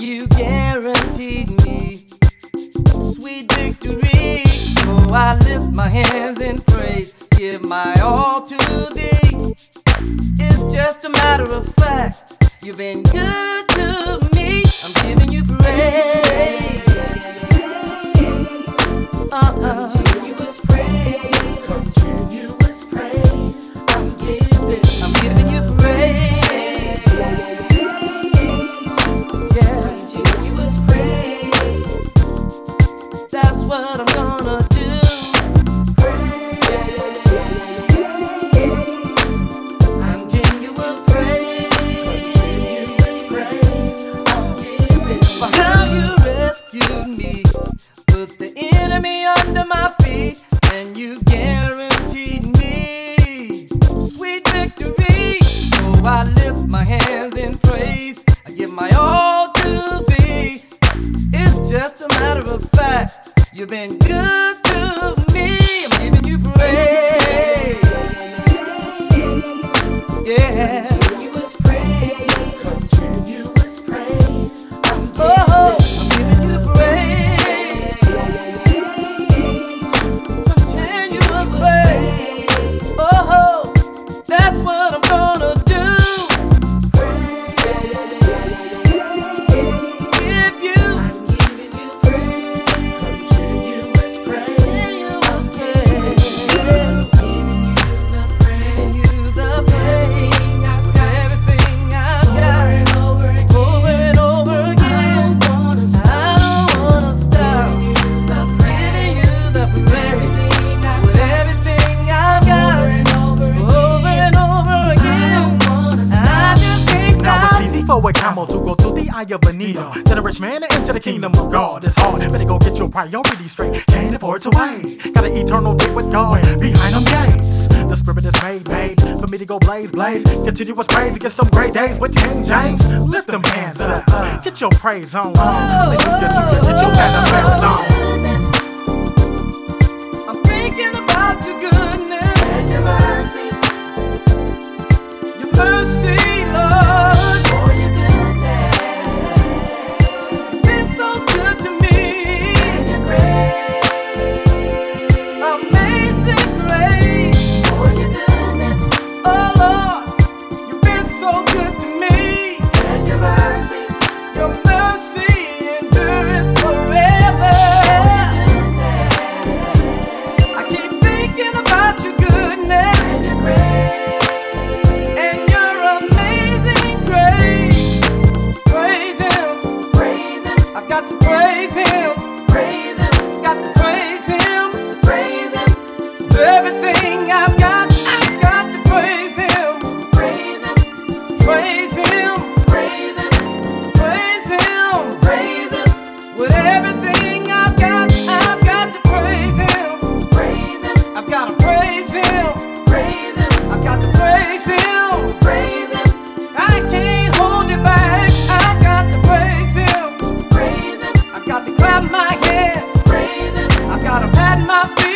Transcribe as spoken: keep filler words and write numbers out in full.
you guaranteed me sweet victory. So I lift my hands in praise, give my all to thee. It's just a matter of fact, you've been good to me. I'm giving you praise. Uh-uh. Continuous praise, continuous praise. I'm giving, I'm giving you praise. Yeah. Continuous praise. That's what I'm gonna do. Continuous praise. Continuous praise. I'm giving, For how you rescued me, put the enemy under my feet, and you guaranteed me sweet victory. So I lift my hands in praise, I give my all to thee. It's just a matter of fact, you've been good to me. I'm giving you praise. Yeah. continuous praise, continuous praise. I'm giving, Oh, I'm giving you praise. Continuous praise. Oh, that's what I'm gonna do. Give you I'm giving you praise, continuous praise. continuous praise. Giving you the praise. Giving you the praise. Everything I've Over got, and over again. over and over I again. don't wanna stop. I don't wanna stop. Giving you the Giving you the praise. Everything I've With got. everything I've Over got, and over over again. and over I again. don't wanna I stop. just can't Now stop. it's easy for a camel to go to the eye of a needle. Then a rich man into the kingdom of God. It's hard, better go get your priorities straight. Can't afford to wait. Got an eternal date with God behind them gates. The spirit is made, made for me to go blaze, blaze. Continuous praise against them great days with King James. Lift them hands up, get your praise on. Hallelujah to you, get your manifest on. I'm thinking about your goodness, And your mercy, your mercy, Lord. for your goodness, Been so good to me. and your grace, Amazing grace. for your goodness, Oh Lord, you've been so good to me. and your mercy, Your mercy endureth forever. I keep thinking about your goodness and your grace, and your amazing grace. Praise Him, praise Him, I've got to praise Him, praise Him, got to praise Him. praise Him, With everything I've got, I've got to praise Him, praise Him, praise Him, praise Him, praise Him. praise Him, With everything I've got, I've got to praise Him. praise Him, I've got to praise Him. praise Him, I've got to praise Him. praise Him, I can't hold it back. I've got to praise Him. praise Him, I've got to clap my hands. praise Him, I've got to pat my feet.